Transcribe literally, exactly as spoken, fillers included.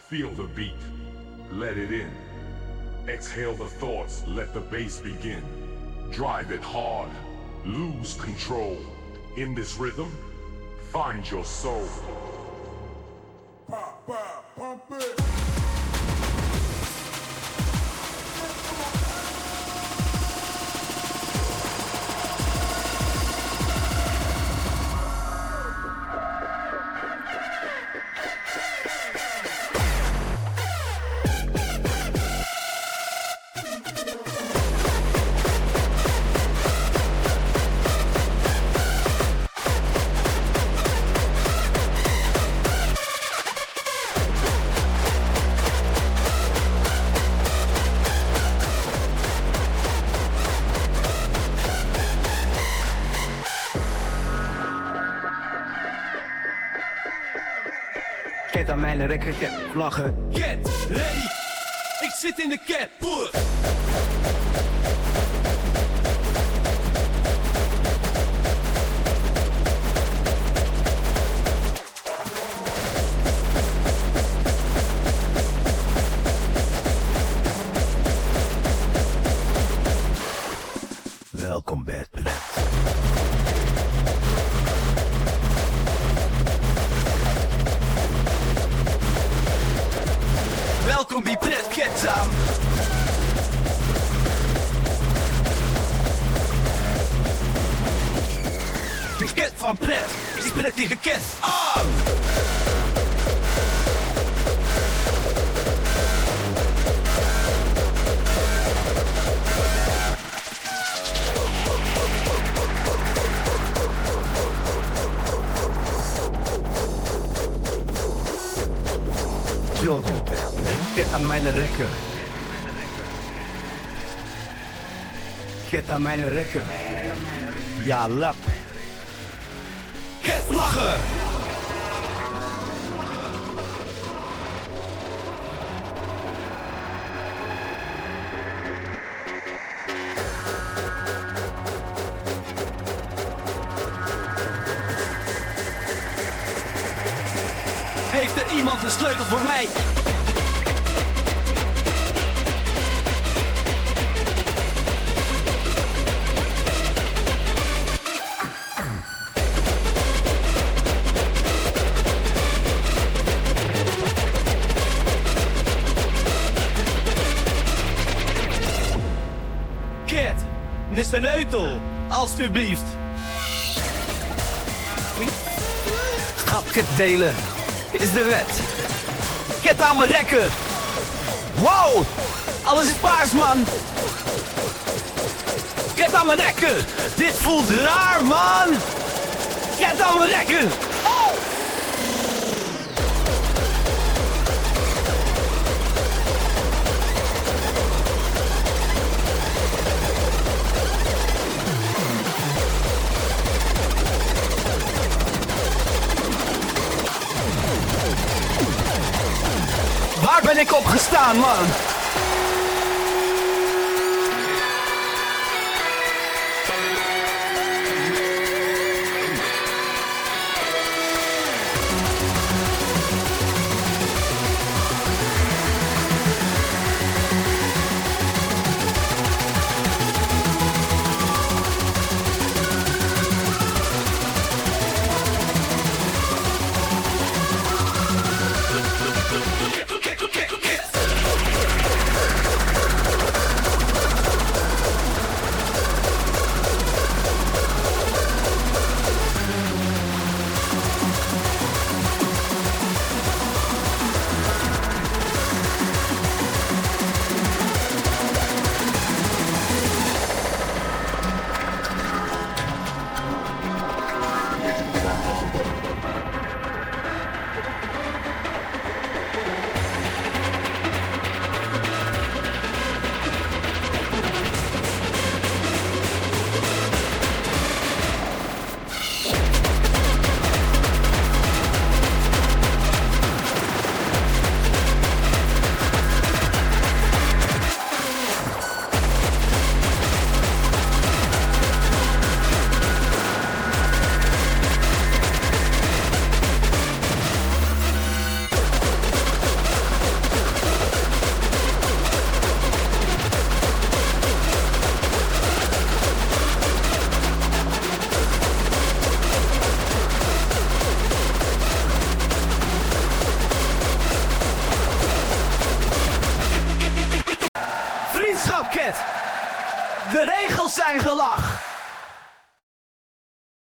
Feel the beat, let it in. Exhale the thoughts, let the bass begin. Drive it hard, lose control. In this rhythm, find your soul. Pop, pop, pump it. Get aan mijn rekker, get vlaggen. Get ready, ik zit in de catpoort. Welkom bij het pret. Welkom bij Pret Get aan. De ket van Pret, is Pret tegen Ket aan. Get aan mijn rekker. Get aan mijn rekker. Ja, lap. Get vlaggen. Heeft er iemand een sleutel voor mij? Ket, is de sleutel, alstublieft. Grapje delen is de wet. Get aan mijn rekker. Wow, alles is paars, man. Get aan mijn rekker. Dit voelt raar, man. Get aan mijn rekker. Oh. Waar ben ik op gestaan, man? vriendschap, Kit. De regels zijn gelach.